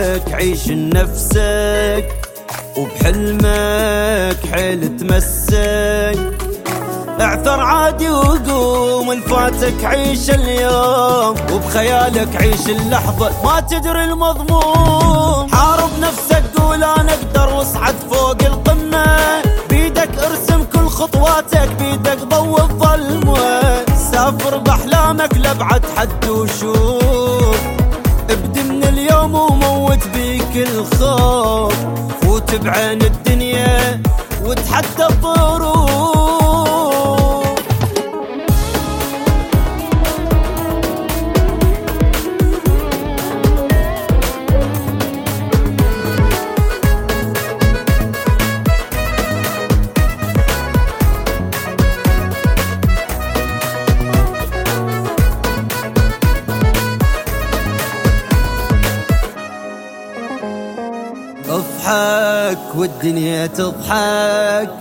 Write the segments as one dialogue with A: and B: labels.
A: لنفسك، عيش لنفسك، وبحلمك حيل تمسك. اعثر عادي وقوم، الفاتك عيش اليوم، وبخيالك عيش اللحظة ما تدري المضمون. حارب نفسك قول انا اقدر، واصعد فوق القمة، بيدك ارسم كل خطواتك، بيدك ضوء الظلمة. سافر باحلامك لابعد حد وشوف، ابدي من اليوم وموت بيك الخوف. فوت بعين الدنيا وتحدى الظروف. اضحك والدنيا تضحك،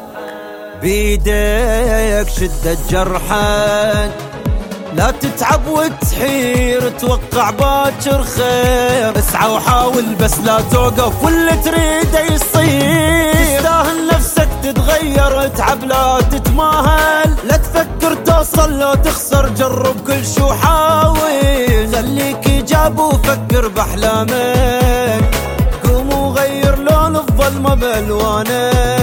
A: بيديك شدة جرحك. لا تتعب وتحير، توقع باكر خير. اسعى وحاول بس لا توقف، واللي تريده يصير. تستاهل نفسك تتغير، اتعب لا تتماهل. لا تفكر توصل لا تخسر، جرب كل شو حاول. خليك ايجابي وفكر باحلامك، غير لون الظلمة بألوانك.